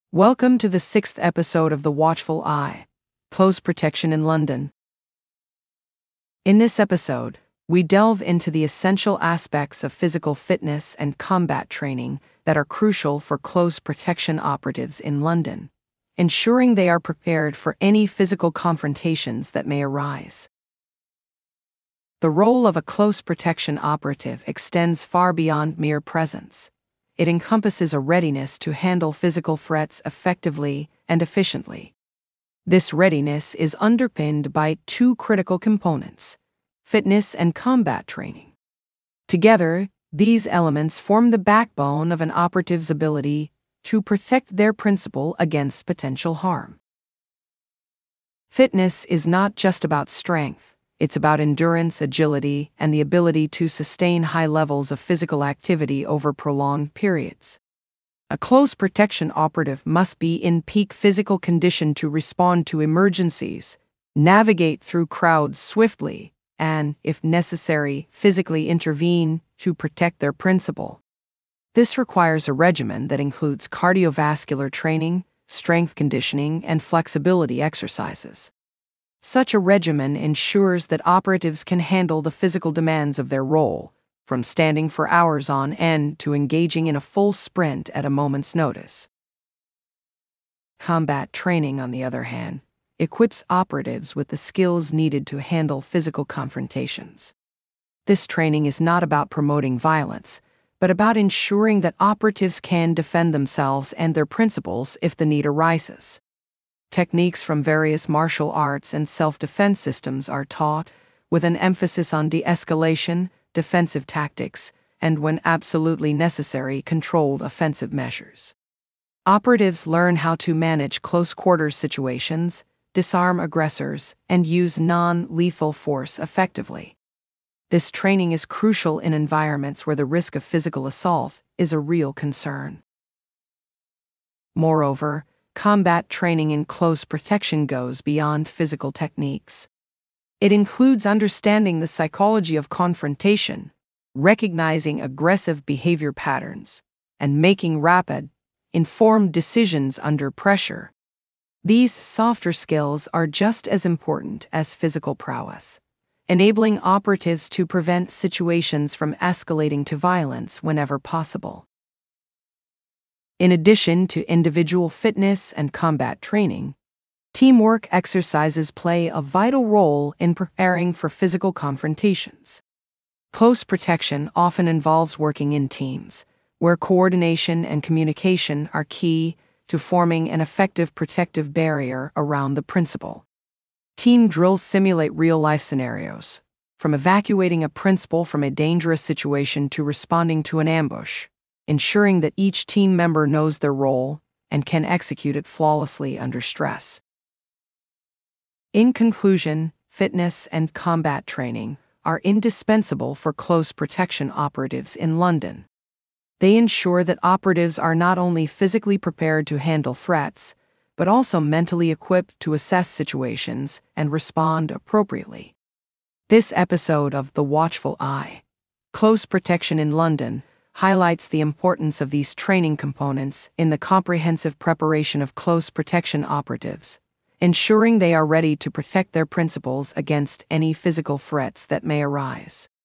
Welcome to the sixth episode of The Watchful Eye, Close Protection in London. In this episode, we delve into the essential aspects of physical fitness and combat training that are crucial for close protection operatives in London, ensuring they are prepared for any physical confrontations that may arise. The role of a close protection operative extends far beyond mere presence. It encompasses a readiness to handle physical threats effectively and efficiently. This readiness is underpinned by two critical components: fitness and combat training. Together, these elements form the backbone of an operative's ability to protect their principal against potential harm. Fitness is not just about strength. It's about endurance, agility, and the ability to sustain high levels of physical activity over prolonged periods. A close protection operative must be in peak physical condition to respond to emergencies, navigate through crowds swiftly, and, if necessary, physically intervene to protect their principal. This requires a regimen that includes cardiovascular training, strength conditioning, and flexibility exercises. Such a regimen ensures that operatives can handle the physical demands of their role, from standing for hours on end to engaging in a full sprint at a moment's notice. Combat training, on the other hand, equips operatives with the skills needed to handle physical confrontations. This training is not about promoting violence, but about ensuring that operatives can defend themselves and their principals if the need arises. Techniques from various martial arts and self-defense systems are taught, with an emphasis on de-escalation, defensive tactics, and, when absolutely necessary, controlled offensive measures. Operatives learn how to manage close-quarters situations, disarm aggressors, and use non-lethal force effectively. This training is crucial in environments where the risk of physical assault is a real concern. Moreover, combat training in close protection goes beyond physical techniques. It includes understanding the psychology of confrontation, recognizing aggressive behavior patterns, and making rapid, informed decisions under pressure. These softer skills are just as important as physical prowess, enabling operatives to prevent situations from escalating to violence whenever possible. In addition to individual fitness and combat training, teamwork exercises play a vital role in preparing for physical confrontations. Close protection often involves working in teams, where coordination and communication are key to forming an effective protective barrier around the principal. Team drills simulate real-life scenarios, from evacuating a principal from a dangerous situation to responding to an ambush, ensuring that each team member knows their role and can execute it flawlessly under stress. In conclusion, fitness and combat training are indispensable for close protection operatives in London. They ensure that operatives are not only physically prepared to handle threats, but also mentally equipped to assess situations and respond appropriately. This episode of The Watchful Eye, Close Protection in London, highlights the importance of these training components in the comprehensive preparation of close protection operatives, ensuring they are ready to protect their principals against any physical threats that may arise.